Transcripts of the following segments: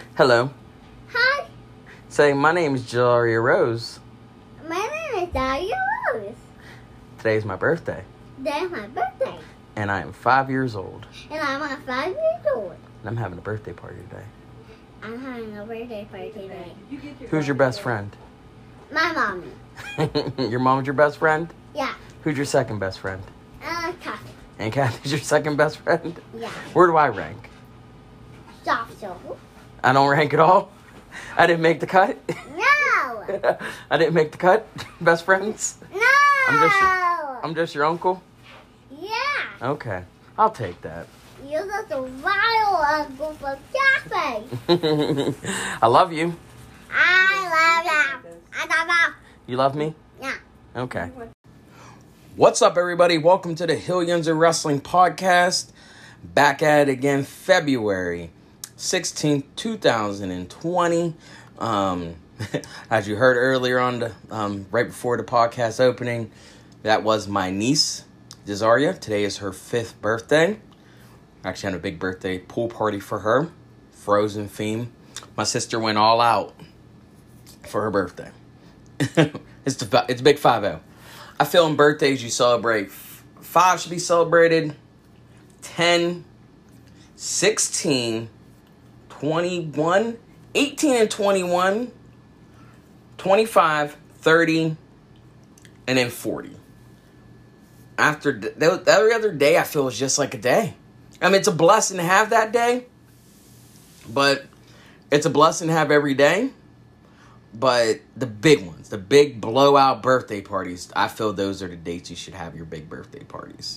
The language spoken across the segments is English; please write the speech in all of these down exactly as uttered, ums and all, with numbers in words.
Hello. Hi, Say, my name is Jalaria Rose. my name is Daria Rose. Today's my birthday, Today's my birthday, and I am five years old. and I'm a five years old. And I'm having a birthday party today. I'm having a birthday party today. Who's your best friend? My mommy. Your mom's your best friend? Yeah. Who's your second best friend? Uh, Kathy. And Kathy's your second best friend? Yeah. Where do I rank? Soft show. I don't rank at all? I didn't make the cut? No. I didn't make the cut? Best friends? No. I'm just your, I'm just your uncle? Yeah. Okay. I'll take that. You're just a vile uncle from Kathy. I love you. I love you. I love You love me? you. Yeah. Okay. What's up, everybody? Welcome to the Hillians of Wrestling podcast. Back at it again, February sixteenth, twenty twenty. Um, as you heard earlier on the, um, right before the podcast opening, that was my niece, Desaria. Today is her fifth birthday. Actually, had a big birthday pool party for her, Frozen theme. My sister went all out for her birthday. it's the it's big five oh. I feel in birthdays you celebrate. Five should be celebrated. ten, sixteen, twenty-one, eighteen and twenty-one, twenty-five, thirty, and then forty. After th- every other day, I feel is just like a day. I mean, it's a blessing to have that day, but it's a blessing to have every day. But the big ones, the big blowout birthday parties, I feel those are the dates you should have your big birthday parties.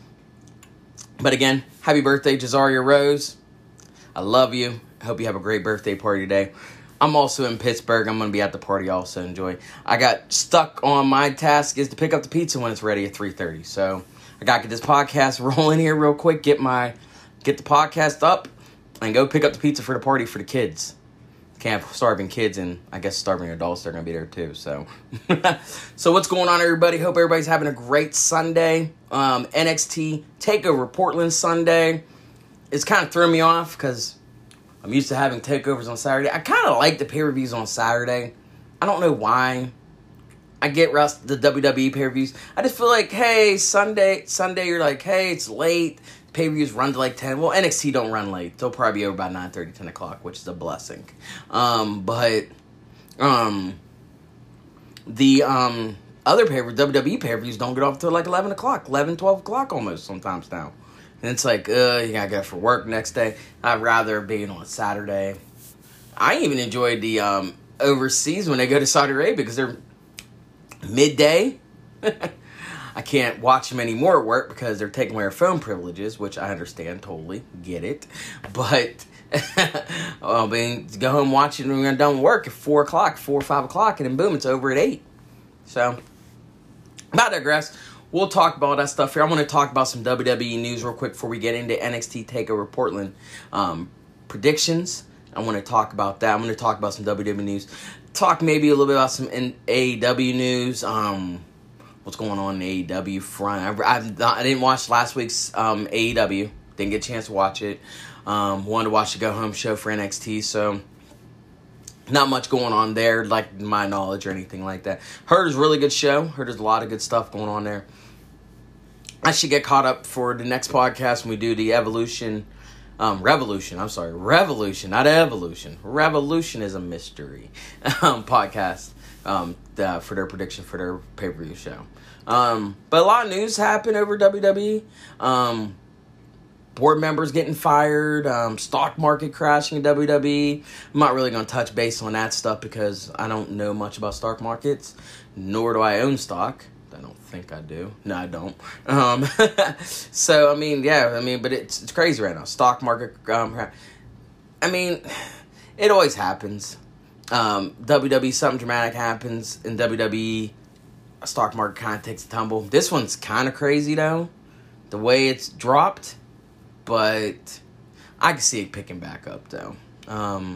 But again, happy birthday, Jazaria Rose. I love you. I hope you have a great birthday party today. I'm also in Pittsburgh. I'm going to be at the party also. Enjoy. I got stuck on my task is to pick up the pizza when it's ready at three thirty. So I got to get this podcast rolling here real quick. Get my, get the podcast up and go pick up the pizza for the party for the kids. Can't have starving kids, and I guess starving adults, they're going to be there too. So so what's going on, everybody? Hope everybody's having a great Sunday. Um, N X T TakeOver Portland Sunday. It's kind of thrown me off because I'm used to having takeovers on Saturday. I kind of like the pay-per-views on Saturday. I don't know why. I get rest the W W E pay-per-views. I just feel like, hey, Sunday, Sunday, you're like, hey, it's late. Pay-per-views run to like ten. Well, N X T don't run late. They'll probably be over by nine thirty, ten o'clock, which is a blessing. Um, but um, the um, other pay W W E pay-per-views don't get off until like eleven o'clock, eleven, twelve o'clock almost sometimes now. And it's like, uh, you gotta get for work next day. I'd rather be on Saturday. I even enjoyed the um, overseas when they go to Saudi Arabia because they're midday. I can't watch them anymore at work because they're taking away our phone privileges, which I understand, totally get it. But well, I mean, go home watch it when we're done with work at four o'clock, four or five o'clock, and then boom, it's over at eight. So, I digress. We'll talk about all that stuff here. I want to talk about some W W E news real quick before we get into N X T TakeOver Portland um, predictions. I want to talk about that. I'm going to talk about some W W E news. Talk maybe a little bit about some A E W news. Um... What's going on in the A E W front? I, I've not, I didn't watch last week's um, A E W. Didn't get a chance to watch it. Um, wanted to watch the go-home show for N X T, so not much going on there, like my knowledge or anything like that. Heard it's a really good show. Heard there's a lot of good stuff going on there. I should get caught up for the next podcast when we do the Evolution, um, Revolution, I'm sorry, Revolution, not Evolution. Revolution is a mystery um, podcast. Um, the, for their prediction for their pay-per-view show. Um, but a lot of news happened over W W E. Um, board members getting fired, um, stock market crashing in W W E. I'm not really going to touch base on that stuff because I don't know much about stock markets, nor do I own stock. I don't think I do. No, I don't. Um, so, I mean, yeah, I mean, but it's it's crazy right now. Stock market, um, I mean, it always happens. Um, W W E, something dramatic happens in W W E, stock market kind of takes a tumble. This one's kind of crazy, though, the way it's dropped, but I can see it picking back up, though. Um,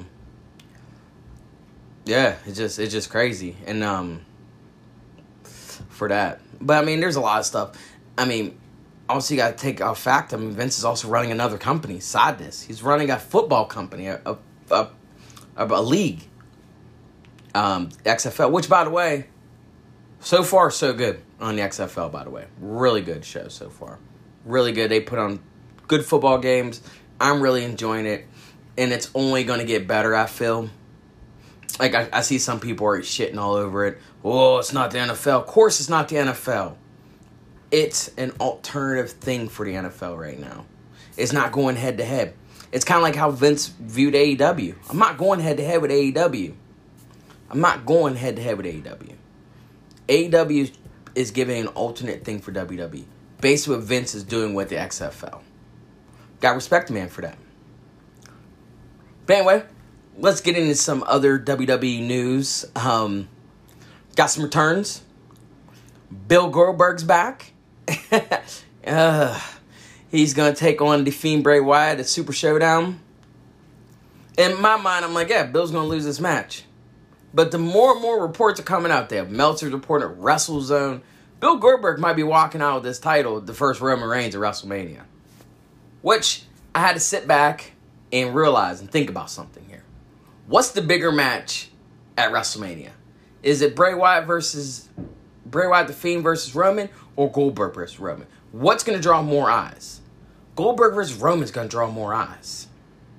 yeah, it's just, it's just crazy, and um, for that. But, I mean, there's a lot of stuff. I mean, also you got to take a fact. I mean, Vince is also running another company, Sadness. He's running a football company, a, a, a a, a league, um, X F L. Which, by the way, so far so good on the X F L. By the way, really good show so far. Really good. They put on good football games. I'm really enjoying it, and it's only going to get better. I feel like I, I see some people are shitting all over it. Oh, it's not the N F L. Of course, it's not the N F L. It's an alternative thing for the N F L right now. It's not going head to head. It's kind of like how Vince viewed A E W. I'm not going head to head with A E W. I'm not going head to head with A E W. A E W is giving an alternate thing for W W E. Based what Vince is doing with the X F L. Got respect the man for that. But anyway, let's get into some other W W E news. Um, got some returns. Bill Goldberg's back. uh, he's going to take on the Fiend Bray Wyatt at Super Showdown. In my mind, I'm like, yeah, Bill's going to lose this match. But the more and more reports are coming out there, Meltzer's reporting at WrestleZone, Bill Goldberg might be walking out with this title, the first Roman Reigns at WrestleMania. Which, I had to sit back and realize and think about something here. What's the bigger match at WrestleMania? Is it Bray Wyatt versus... Bray Wyatt the Fiend versus Roman, or Goldberg versus Roman? What's going to draw more eyes? Goldberg versus Roman's going to draw more eyes.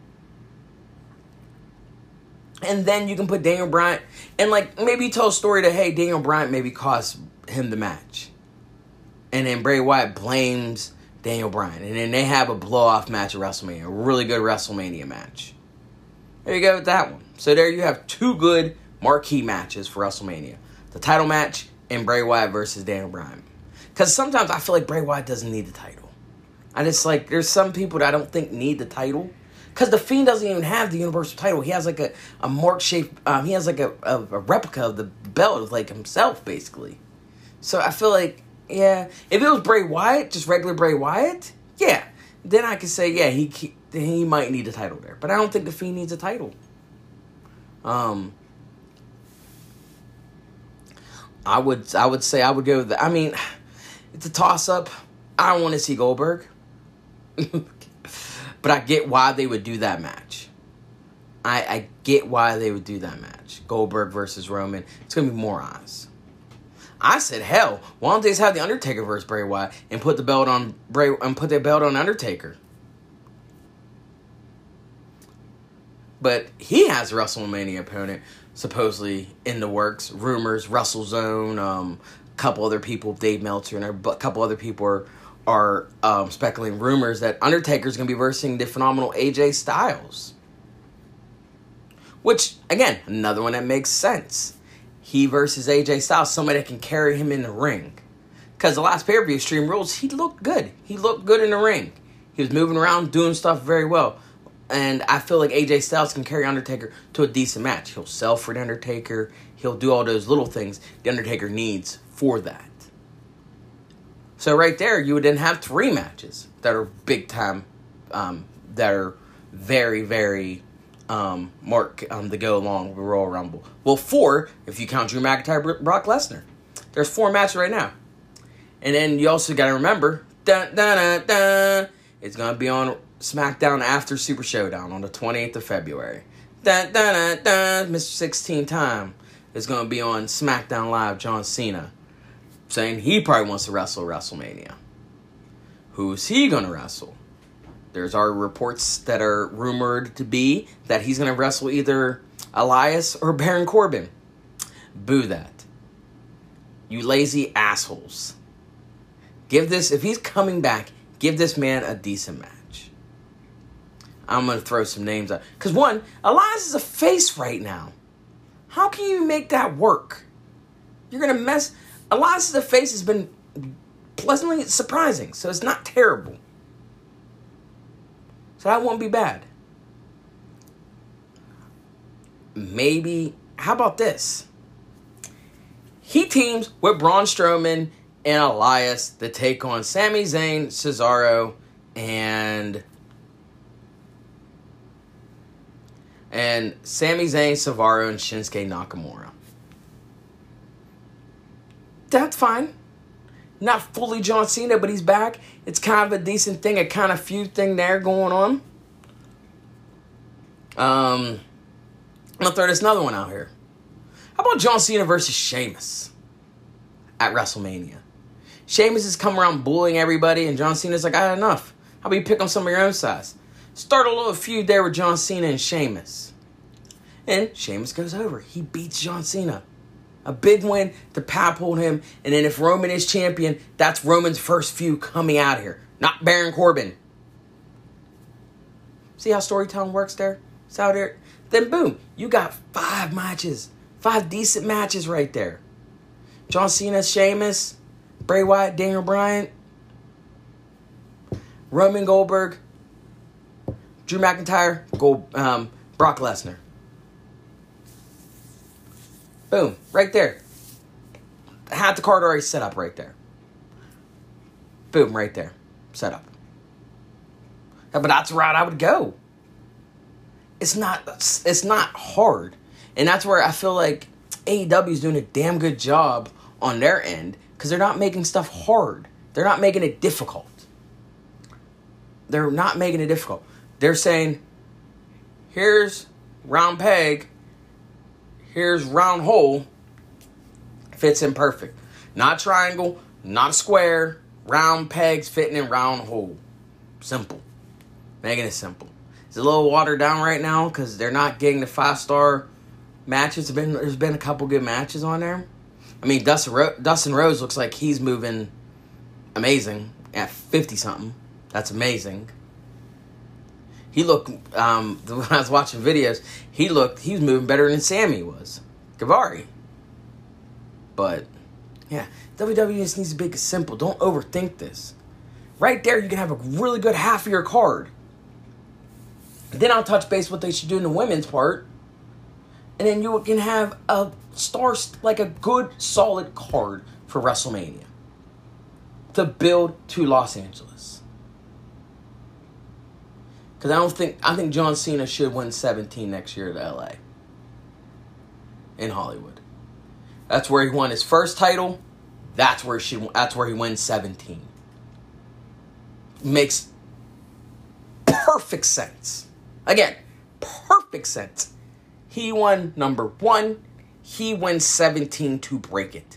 And then you can put Daniel Bryan, and like maybe you tell a story that, hey, Daniel Bryan maybe cost him the match. And then Bray Wyatt blames Daniel Bryan. And then they have a blow-off match at WrestleMania. A really good WrestleMania match. There you go with that one. So there you have two good marquee matches for WrestleMania. The title match and Bray Wyatt versus Daniel Bryan. Because sometimes I feel like Bray Wyatt doesn't need the title. I just like, there's some people that I don't think need the title. Because the Fiend doesn't even have the Universal title. He has like a, a mark shape, um, he has like a, a, a replica of the belt of like himself, basically. So I feel like, yeah, if it was Bray Wyatt, just regular Bray Wyatt, yeah, then I could say, yeah, he he might need a title there. But I don't think the Fiend needs a title. Um, I would I would say I would go with the, I mean, it's a toss-up. I don't want to see Goldberg. But I get why they would do that match. I, I get why they would do that match. Goldberg versus Roman. It's going to be more eyes. I said, hell, why don't they just have the Undertaker versus Bray Wyatt and put the belt on Bray and put their belt on Undertaker? But he has a WrestleMania opponent supposedly in the works. Rumors, WrestleZone, um, a couple other people, Dave Meltzer, and a couple other people are are um, speculating rumors that Undertaker's going to be versing the phenomenal A J Styles. Which, again, another one that makes sense. He versus A J Styles, somebody that can carry him in the ring. Because the last pay-per-view, Extreme Rules, he looked good. He looked good in the ring. He was moving around, doing stuff very well. And I feel like A J Styles can carry Undertaker to a decent match. He'll sell for the Undertaker. He'll do all those little things the Undertaker needs for that. So right there, you would then have three matches that are big time, um, that are very, very um, mark um, to go along with Royal Rumble. Well, four, if you count Drew McIntyre, Brock Lesnar. There's four matches right now. And then you also got to remember, dun, dun, dun, dun, it's going to be on SmackDown after Super Showdown on the twenty-eighth of February. Dun, dun, dun, dun, Mister sixteen Time is going to be on SmackDown Live, John Cena. Saying he probably wants to wrestle WrestleMania. Who's he going to wrestle? There's our reports that are rumored to be that he's going to wrestle either Elias or Baron Corbin. Boo that. You lazy assholes. Give this, if he's coming back, give this man a decent match. I'm going to throw some names out. Because one, Elias is a face right now. How can you make that work? You're going to mess... Elias' face has been pleasantly surprising, so it's not terrible. So that won't be bad. Maybe, how about this? He teams with Braun Strowman and Elias to take on Sami Zayn, Cesaro, and... And Sami Zayn, Cesaro, and Shinsuke Nakamura. That's fine. Not fully John Cena, but he's back. It's kind of a decent thing, a kind of feud thing there going on. Um, I'm going to throw this another one out here. How about John Cena versus Sheamus at WrestleMania? Sheamus is coming around bullying everybody, and John Cena's like, I had enough. How about you pick on some of your own size? Start a little feud there with John Cena and Sheamus. And Sheamus goes over. He beats John Cena. A big win to catapult him. And then if Roman is champion, that's Roman's first feud coming out here. Not Baron Corbin. See how storytelling works there? It's out there. Then boom, you got five matches. Five decent matches right there. John Cena, Sheamus, Bray Wyatt, Daniel Bryan, Roman Goldberg, Drew McIntyre, Gold, um, Brock Lesnar. Boom, right there. Had the card already set up right there. Boom, right there. Set up. Yeah, but that's the route I would go. It's not, it's not hard. And that's where I feel like A E W is doing a damn good job on their end, because they're not making stuff hard. They're not making it difficult. They're not making it difficult. They're saying, here's round peg, here's round hole, fits in perfect. Not triangle, not square, round pegs fitting in round hole. Simple. Making it simple. It's a little watered down right now because they're not getting the five-star matches. There's been, there's been a couple good matches on there. I mean, Dustin, Ro- Dustin Rhodes looks like he's moving amazing at fifty-something. That's amazing. He looked, um, when I was watching videos, he looked, he was moving better than Sammy was. Gavari. But, yeah, W W E just needs to make it simple. Don't overthink this. Right there, you can have a really good half of your card. Then I'll touch base what they should do in the women's part. And then you can have a star, like a good, solid card for WrestleMania. To build to Los Angeles. Because I don't think, I think John Cena should win seventeen next year to L A. In Hollywood. That's where he won his first title. That's where she, that's where he wins seventeen. Makes perfect sense. Again, perfect sense. He won number one. He wins seventeen to break it.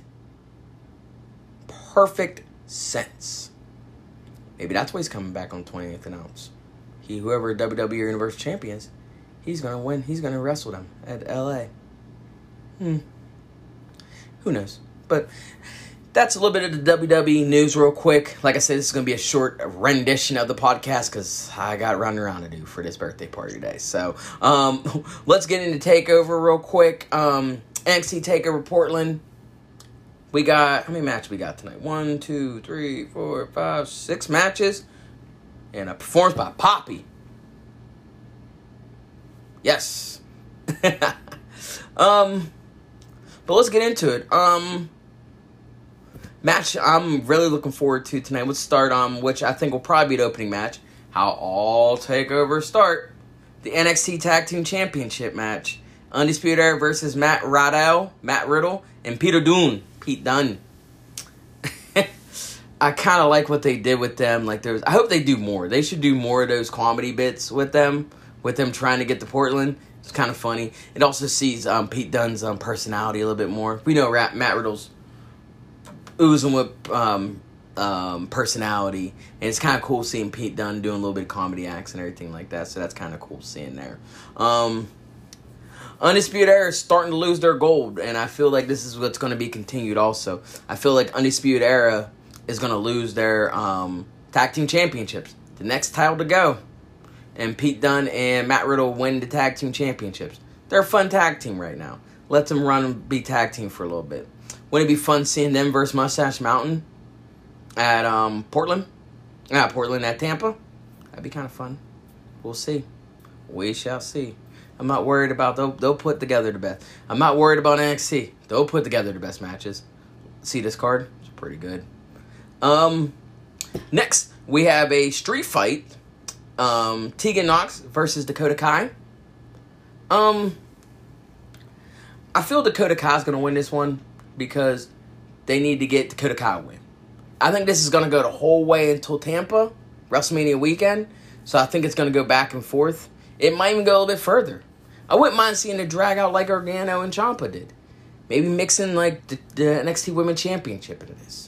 Perfect sense. Maybe that's why he's coming back on twentieth announce. He, whoever W W E Universal Champion is, he's going to win. He's going to wrestle them at L A. Hmm. Who knows? But that's a little bit of the W W E news real quick. Like I said, this is going to be a short rendition of the podcast because I got running around to do for this birthday party today. So, um, let's get into TakeOver real quick. Um, N X T TakeOver Portland. We got, how many matches we got tonight? One, two, three, four, five, six matches. And a performance by Poppy. Yes. um, but let's get into it. Um... Match I'm really looking forward to tonight. Let's start on um, which I think will probably be the opening match. How all takeovers start. The N X T Tag Team Championship match. Undisputed Era versus Matt Riddle, Matt Riddle, and Peter Dunne. Pete Dunne. I kind of like what they did with them. Like there's, I hope they do more. They should do more of those comedy bits with them. With them trying to get to Portland. It's kind of funny. It also sees um, Pete Dunne's um, personality a little bit more. We know Matt Riddle's oozing with um, um, personality, and it's kind of cool seeing Pete Dunne doing a little bit of comedy acts and everything like that, so that's kind of cool seeing there. Um, Undisputed Era is starting to lose their gold, and I feel like this is what's going to be continued also. I feel like Undisputed Era is going to lose their um, Tag Team Championships. The next title to go, and Pete Dunne and Matt Riddle win the Tag Team Championships. They're a fun tag team right now. Let them run and be tag team for a little bit. Wouldn't it be fun seeing them versus Mustache Mountain at um, Portland? Ah, Portland at Tampa? That'd be kind of fun. We'll see. We shall see. I'm not worried about, they'll, they'll put together the best. I'm not worried about N X T. They'll put together the best matches. See this card? It's pretty good. Um, next, we have a street fight. Um, Tegan Nox versus Dakota Kai. Um, I feel Dakota Kai's going to win this one. Because they need to get Dakota Kai a win. I think this is going to go the whole way until Tampa, WrestleMania weekend. So I think it's going to go back and forth. It might even go a little bit further. I wouldn't mind seeing it drag out like Gargano and Ciampa did. Maybe mixing like the, the N X T Women's Championship into this.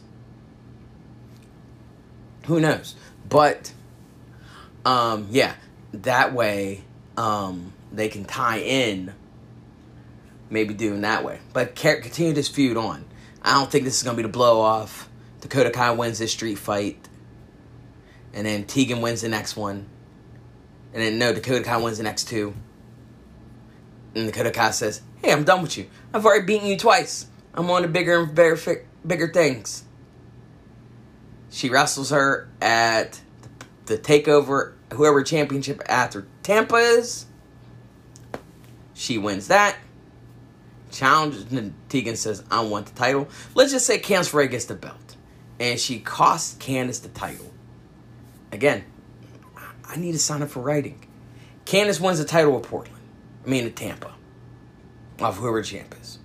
Who knows? But, um, yeah, that way um, they can tie in. Maybe doing that way. But continue this feud on. I don't think this is going to be the blow off. Dakota Kai wins this street fight. And then Tegan wins the next one. And then, no, Dakota Kai wins the next two. And Dakota Kai says, hey, I'm done with you. I've already beaten you twice. I'm on to bigger and better, bigger things. She wrestles her at the TakeOver, whoever championship after Tampa is. She wins that. Challenges, and Tegan says, I want the title. Let's just say Candice LeRae gets the belt. And she costs Candice the title. Again, I need to sign up for writing. Candice wins the title with Portland. I mean, at Tampa. Of whoever champ is.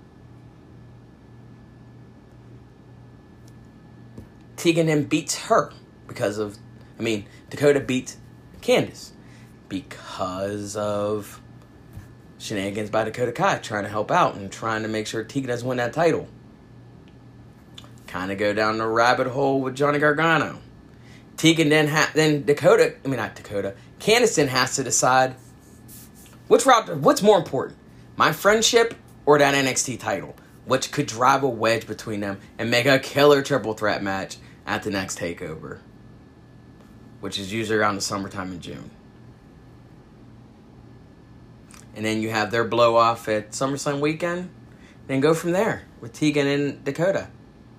Tegan then beats her. Because of, I mean, Dakota beats Candice. Because of shenanigans by Dakota Kai trying to help out and trying to make sure Tegan doesn't win that title. Kind of go down the rabbit hole with Johnny Gargano. Tegan then ha- then Dakota, I mean not Dakota, Candice then has to decide which route, what's more important, my friendship or that N X T title, which could drive a wedge between them and make a killer triple threat match at the next TakeOver, which is usually around the summertime in June. And then you have their blow off at SummerSlam weekend, then go from there with Tegan and Dakota.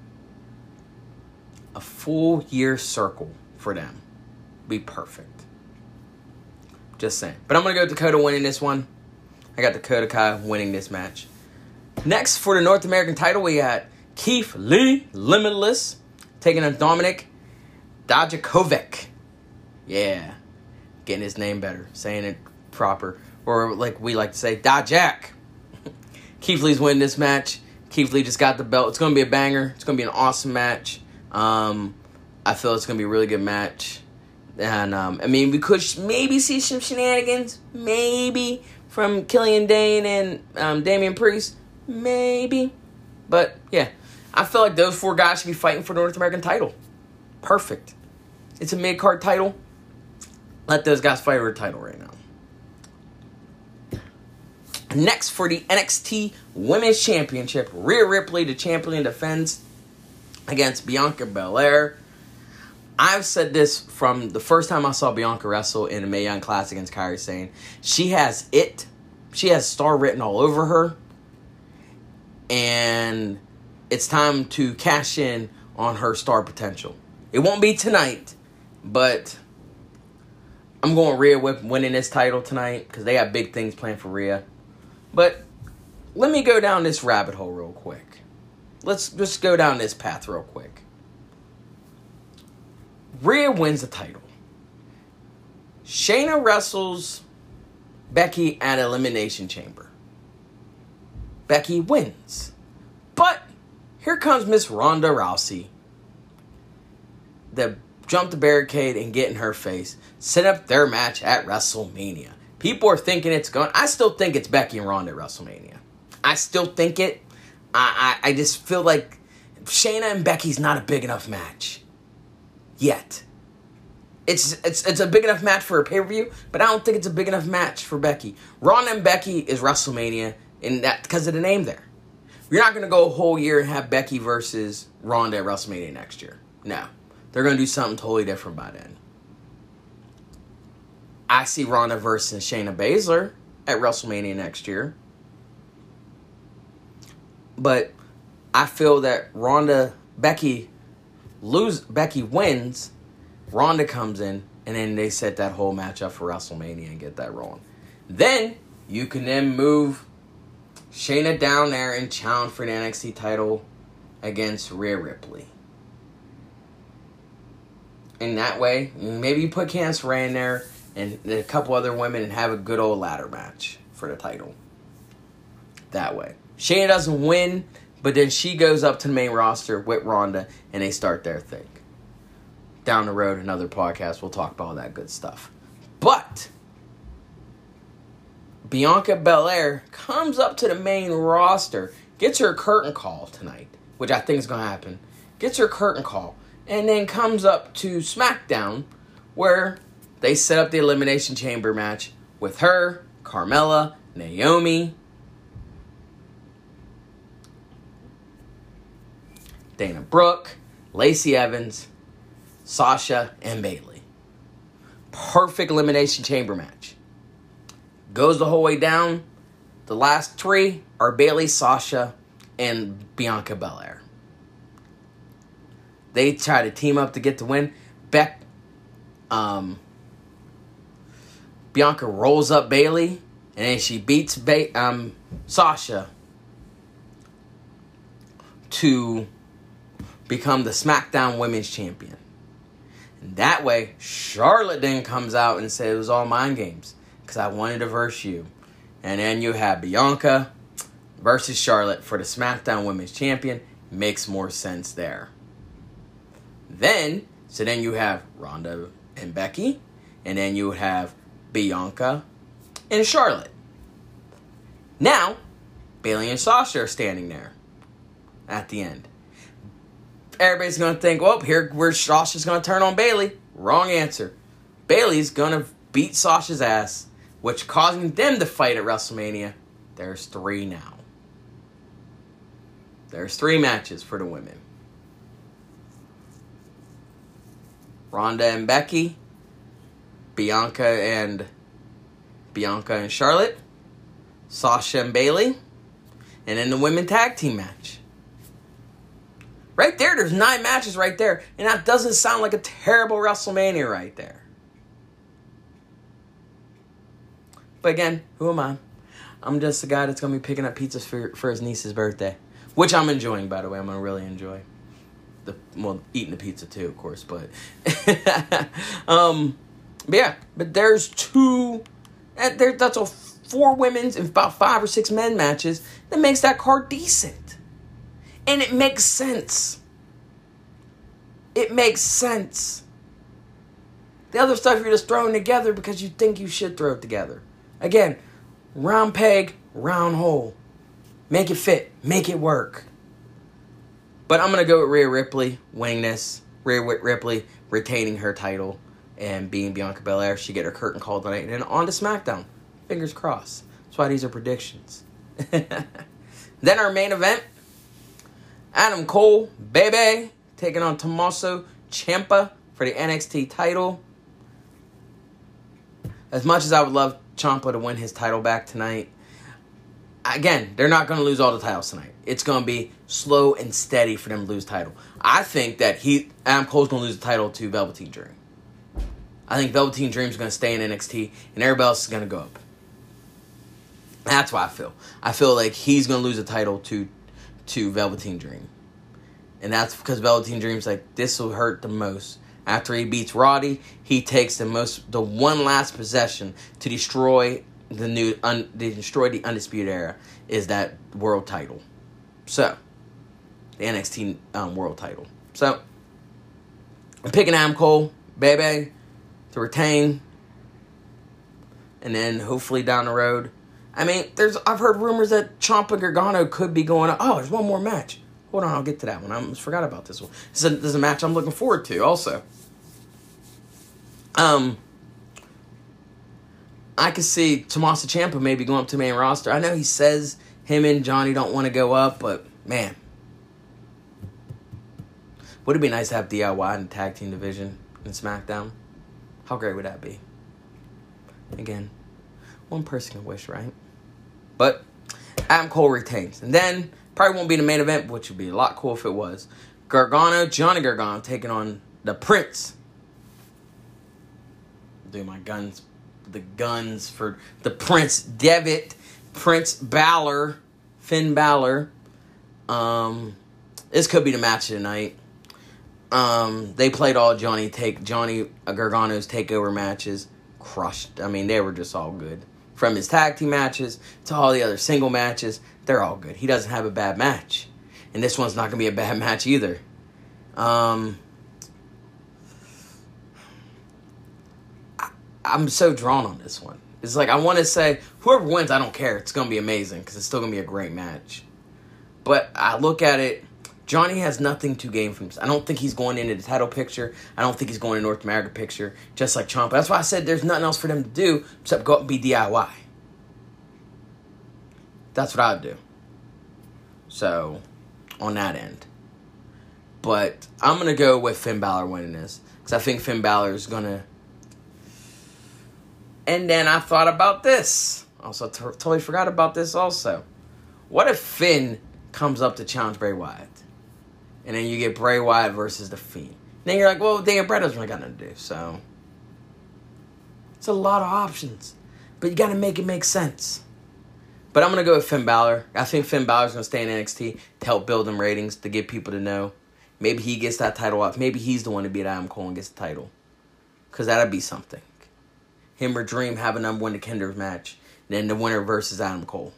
A full year circle for them. Be perfect. Just saying. But I'm going to go with Dakota winning this one. I got Dakota Kai winning this match. Next, for the North American title, we got Keith Lee, Limitless, taking on Dominic Dijakovic. Yeah. Getting his name better. Saying it proper. Or like we like to say, Dijak. Keith Lee's winning this match. Keith Lee just got the belt. It's going to be a banger. It's going to be an awesome match. Um, I feel it's going to be a really good match. And, um, I mean, we could maybe see some shenanigans. Maybe. From Killian Dane and um, Damian Priest. Maybe. But, yeah. I feel like those four guys should be fighting for the North American title. Perfect. It's a mid-card title. Let those guys fight for the title right now. Next, for the N X T Women's Championship, Rhea Ripley, the champion, defends against Bianca Belair. I've said this from the first time I saw Bianca wrestle in the Mae Young Classic against Kairi Sane. She has it. She has star written all over her. And it's time to cash in on her star potential. It won't be tonight, but I'm going Rhea with winning this title tonight because they got big things planned for Rhea. But let me go down this rabbit hole real quick. Let's just go down this path real quick. Rhea wins the title. Shayna wrestles Becky at Elimination Chamber. Becky wins. But here comes Miss Ronda Rousey. That jumped the barricade and get in her face. Set up their match at WrestleMania. People are thinking it's going... I still think it's Becky and Ronda at WrestleMania. I still think it. I, I, I just feel like Shayna and Becky's not a big enough match. Yet. It's it's it's a big enough match for a pay-per-view, but I don't think it's a big enough match for Becky. Ronda and Becky is WrestleMania, and that because of the name there. You're not going to go a whole year and have Becky versus Ronda at WrestleMania next year. No. They're going to do something totally different by then. I see Ronda versus Shayna Baszler at WrestleMania next year. But I feel that Ronda, Becky, lose, Becky wins, Ronda comes in, and then they set that whole match up for WrestleMania and get that rolling. Then you can then move Shayna down there and challenge for the N X T title against Rhea Ripley. In that way, maybe you put Candice LeRae in there and a couple other women and have a good old ladder match for the title. That way. Shayna doesn't win, but then she goes up to the main roster with Ronda and they start their thing. Down the road, another podcast, we'll talk about all that good stuff. But Bianca Belair comes up to the main roster, gets her curtain call tonight, which I think is going to happen. Gets her curtain call, and then comes up to SmackDown, where they set up the Elimination Chamber match with her, Carmella, Naomi, Dana Brooke, Lacey Evans, Sasha, and Bayley. Perfect Elimination Chamber match. Goes the whole way down. The last three are Bayley, Sasha, and Bianca Belair. They try to team up to get the win. Beck, um, Bianca rolls up Bayley, and then she beats ba- um, Sasha to become the SmackDown Women's Champion. And that way, Charlotte then comes out and says it was all mind games because I wanted to verse you. And then you have Bianca versus Charlotte for the SmackDown Women's Champion. Makes more sense there. Then, so then you have Ronda and Becky, and then you have Bianca and Charlotte. Now, Bayley and Sasha are standing there at the end. Everybody's going to think, well, here where Sasha's going to turn on Bayley. Wrong answer. Bayley's going to beat Sasha's ass, which causing them to fight at WrestleMania. There's three now. There's three matches for the women. Ronda and Becky, Bianca and Bianca and Charlotte, Sasha and Bayley, and then the women tag team match. Right there, there's nine matches right there, and that doesn't sound like a terrible WrestleMania right there. But again, who am I? I'm just a guy that's going to be picking up pizzas for, for his niece's birthday, which I'm enjoying, by the way. I'm going to really enjoy. The, well, eating the pizza too, of course, but um, but yeah, but there's two, there that's a four women's and about five or six men matches that makes that card decent, and it makes sense. It makes sense. The other stuff you're just throwing together because you think you should throw it together. Again, round peg, round hole. Make it fit. Make it work. But I'm going to go with Rhea Ripley winning this. Rhea Ripley retaining her title and being Bianca Belair. She get her curtain call tonight. And then on to SmackDown. Fingers crossed. That's why these are predictions. Then our main event. Adam Cole, baby, taking on Tommaso Ciampa for the N X T title. As much as I would love Ciampa to win his title back tonight, again, they're not going to lose all the titles tonight. It's going to be slow and steady for them to lose title. I think that he Adam Cole's going to lose the title to Velveteen Dream. I think Velveteen Dream's going to stay in N X T, and everybody else is going to go up. That's why I feel. I feel like he's going to lose the title to to Velveteen Dream. And that's because Velveteen Dream's like, this will hurt the most. After he beats Roddy, he takes the most, the one last possession to destroy the new, un, to destroy the Undisputed Era, is that world title. So, the N X T um, world title. So, I'm picking Adam Cole, baby, to retain. And then, hopefully down the road. I mean, there's I've heard rumors that Ciampa Gargano could be going, oh, there's one more match. Hold on, I'll get to that one. I almost forgot about this one. This is a, this is a match I'm looking forward to also. Um, I could see Tommaso Ciampa maybe going up to main roster. I know he says him and Johnny don't want to go up, but man, would it be nice to have D I Y in the tag team division in SmackDown? How great would that be? Again, one person can wish, right? But Adam Cole retains. And then, probably won't be the main event, which would be a lot cool if it was. Gargano, Johnny Gargano, taking on the Prince. Do my guns, the guns for the Prince Devitt, Prince Balor, Finn Balor. Um, this could be the match of the night. Um, they played all Johnny take Johnny Gargano's takeover matches. Crushed. I mean, they were just all good. From his tag team matches to all the other single matches, they're all good. He doesn't have a bad match. And this one's not going to be a bad match either. Um, I, I'm so drawn on this one. It's like, I want to say, whoever wins, I don't care. It's going to be amazing because it's still going to be a great match. But I look at it, Johnny has nothing to gain from this. I don't think he's going into the title picture. I don't think he's going to North America picture, just like Ciampa. That's why I said there's nothing else for them to do except go up and be D I Y. That's what I would do. So, on that end. But I'm going to go with Finn Balor winning this. Because I think Finn Balor is going to... And then I thought about this. Also, t- totally forgot about this also. What if Finn comes up to challenge Bray Wyatt? And then you get Bray Wyatt versus The Fiend. Then you're like, well, Dan Brett doesn't really got nothing to do. So, it's a lot of options. But you got to make it make sense. But I'm going to go with Finn Balor. I think Finn Balor's going to stay in N X T to help build them ratings, to get people to know. Maybe he gets that title off. Maybe he's the one to beat Adam Cole and gets the title. Because that'd be something. Him or Dream having them win the Kinders match. And then the winner versus Adam Cole.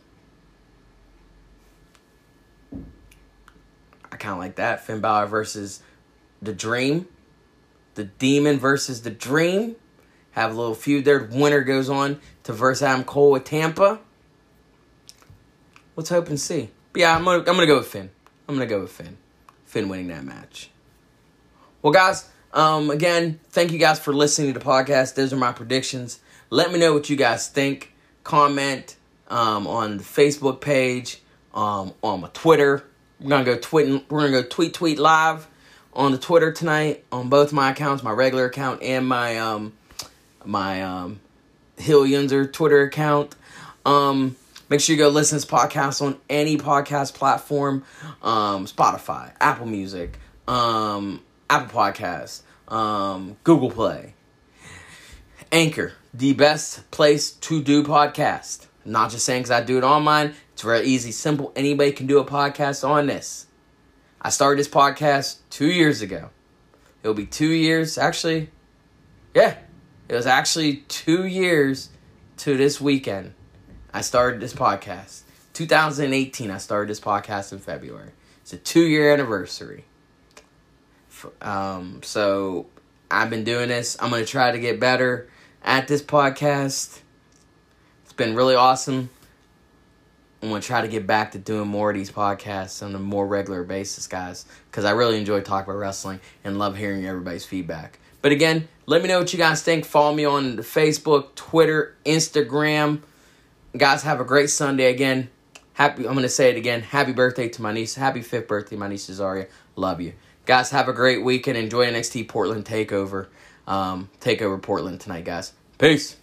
I kind of like that. Finn Balor versus the Dream. The Demon versus the Dream. Have a little feud there. Winner goes on to verse Adam Cole with Tampa. Let's hope and see. But yeah, I'm gonna I'm gonna go with Finn. I'm gonna go with Finn. Finn winning that match. Well, guys, um, again, thank you guys for listening to the podcast. Those are my predictions. Let me know what you guys think. Comment um, on the Facebook page, um, on my Twitter. We're gonna go tweet. We're gonna go tweet tweet live on the Twitter tonight on both my accounts, my regular account and my um my um Hill Yunzer Twitter account. Um, make sure you go listen to this podcast on any podcast platform, um, Spotify, Apple Music, um, Apple Podcasts, um, Google Play, Anchor, the best place to do podcast. I'm not just saying because I do it on mine. It's very easy, simple. Anybody can do a podcast on this. I started this podcast two years ago. It'll be two years. Actually, yeah. It was actually two years to this weekend. I started this podcast. two thousand eighteen, I started this podcast in February. It's a two-year anniversary. Um, so, I've been doing this. I'm going to try to get better at this podcast. It's been really awesome. I'm going to try to get back to doing more of these podcasts on a more regular basis, guys. Because I really enjoy talking about wrestling and love hearing everybody's feedback. But again, let me know what you guys think. Follow me on Facebook, Twitter, Instagram. Guys, have a great Sunday again. Happy, I'm going to say it again. Happy birthday to my niece. Happy fifth birthday, my niece Cesaria. Love you. Guys, have a great weekend. Enjoy N X T Portland TakeOver. Um, TakeOver Portland tonight, guys. Peace.